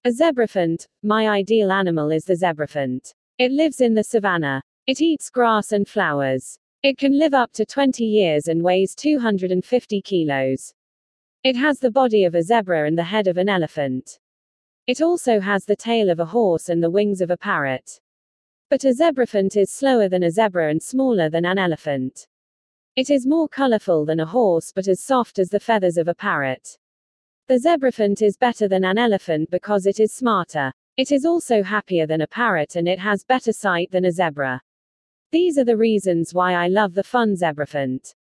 A zebraphant. My ideal animal is the zebraphant. It lives in the savanna. It eats grass and flowers. It can live up to 20 years and weighs 250 kilos. It has the body of a zebra and the head of an elephant. It also has the tail of a horse and the wings of a parrot. But a zebraphant is slower than a zebra and smaller than an elephant. It is more colorful than a horse but as soft as the feathers of a parrot. The zebraphant is better than an elephant because it is smarter. It is also happier than a parrot and it has better sight than a zebra. These are the reasons why I love the fun zebraphant.